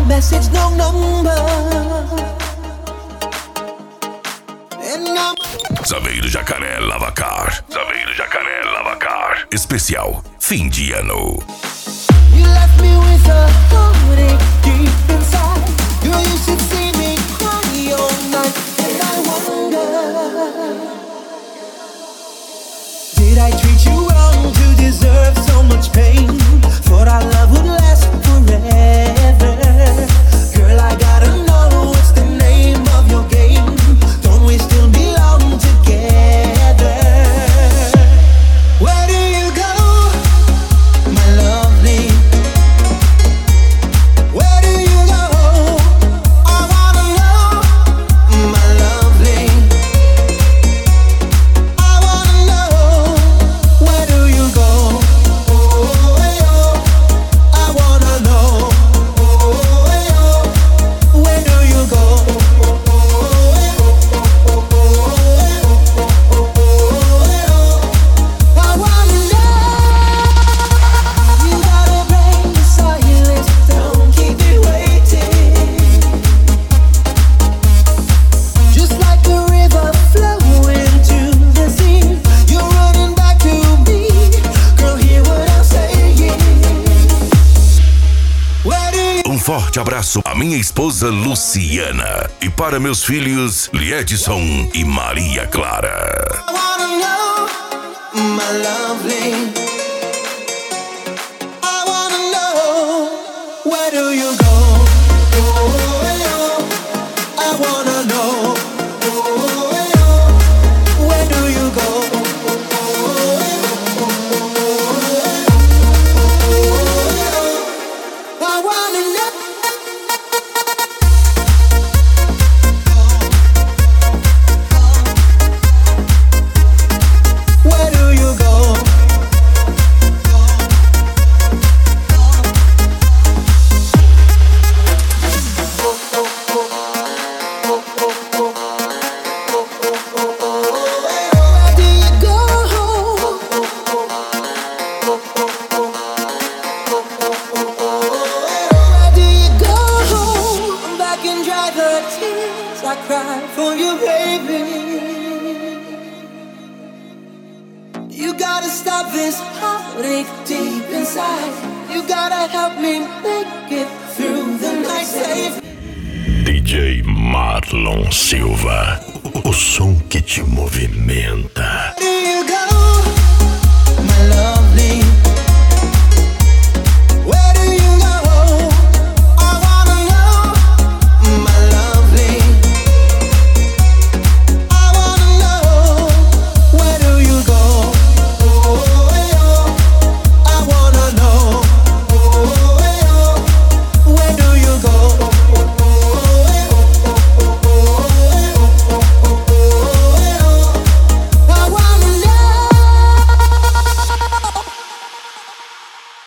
message, no number. Zaveiro Jacaré Lavacar. Zaveiro Jacaré Lavacar. Especial fim de ano. You left me with a heartache deep inside. Girl, you should see me cry all night. And I wonder, did I treat you wrong to deserve so much pain? Thought our love would last forever. Girl, I gotta know what's the name of your game. Don't we still belong together? Where do you go, my lovely? Where do you go? I wanna know, my lovely. I wanna know, where do you go? Oh, I wanna know. Oh, where do you go? I wanna know. You gotta break the silence, don't keep me waiting. Just like the river flowing to the sea, you're running back to me. Girl, hear what I'm saying. Where do you Forte abraço à minha esposa Luciana e para meus filhos Liedson e Maria Clara. I wanna know, my lovely. I wanna know, where do you go? Oh, I wanna know. Oh, where do you go? I wanna know. Where do you go? Where do you go? Where do you go? Come back and dry the tears I cried for you, baby. You gotta stop this heartache deep inside. You gotta help me make it through the night safe. DJ Marlon Silva. O som que te movimenta. Where do you go, my love?